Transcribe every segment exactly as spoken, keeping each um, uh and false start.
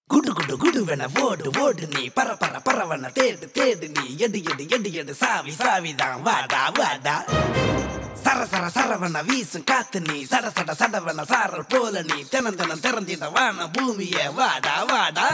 குடு குடு குடுவென ஓடு ஓடு நீ பர பர பரவன தேடு தேடு நீ எடு எடு எடு எடு சாவி சாவிதான் வாடா வாடா சர சர சரவன வீசும் காத்து நீ சட சட சடவன சாரல் போல நீ தினம் தினம் திறந்திட வான பூமிய வாடா வாடா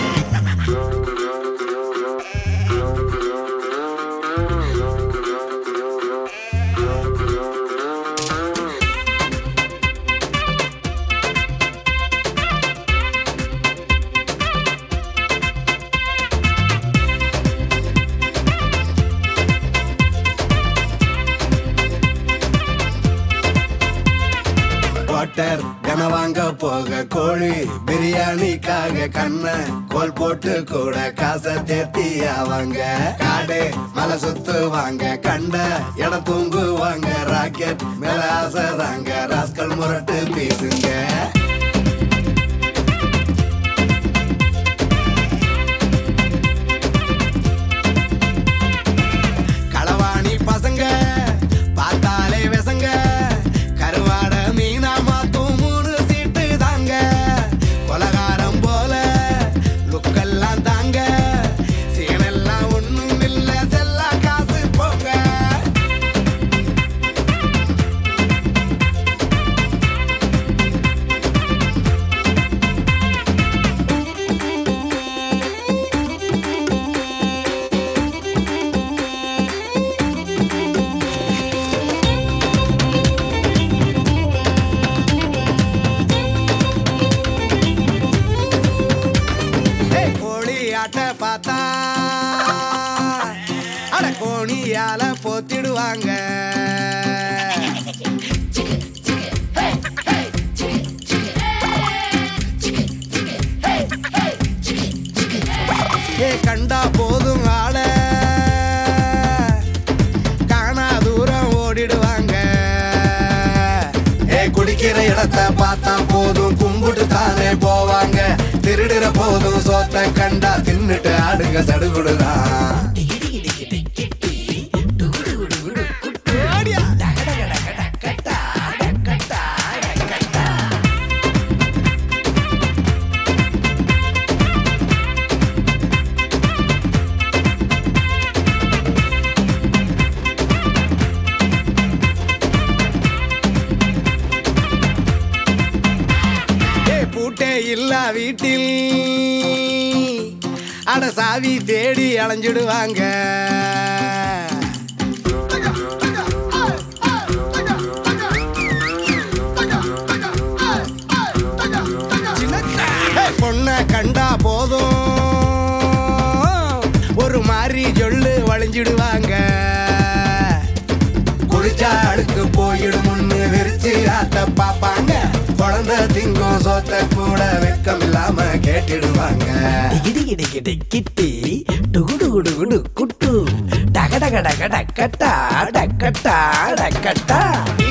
வாட்டர் கனவாங்க போக கோழி பிரியாணிக்காக கண்ண கோல் போட்டு கூட காசை தேத்தி அவங்க காடு மலை சுத்துவாங்க கண்ட இடம் தூங்குவாங்க ராக்கெட் மேல ஆசைதாங்க ராஸ்கல் முரட்டு பேசுங்க களவாணி பசங்க பார்த்தாலே விசங்க கருவாட மீனா மாத்தும் மூணு சீட்டு தாங்க கொலகாரம் போல லுக்கெல்லாம் தாங்க சீனெல்லாம் ஒண்ணும் இல்ல செல்லா காசு போங்க பார்த்தா அட கோணியால போத்திடுவாங்க ஏ கண்டா போதும் ஆள காணா தூரம் ஓடிடுவாங்க ஏ குடிக்கிற இடத்தை பார்த்தா போதும் கும்பிட்டு தானே போவாங்க திருடுற போதும் சோத்த கண்டா தின்னுட்டு ஆடுங்க சடுகுடுதான் இல்ல வீட்டில் அட சாவி தேடி அலைஞ்சிடுவாங்க பொண்ண கண்டா போதும் ஒரு மாதிரி சொல்லு வளைஞ்சிடுவாங்க குளிச்சா அடுக்கு போயிடும் முன்னு விரிச்சு ஆத்த பாப்பாங்க குழந்தை திங்கும் சோத்த கூட வெக்கம் இல்லாம கேட்டிடுவாங்க இடி இடி இடி கிட்டி டுகுடு குடு குடு குட்டு டக டக டக டக்கட்டா டக்கட்டா டக்கட்டா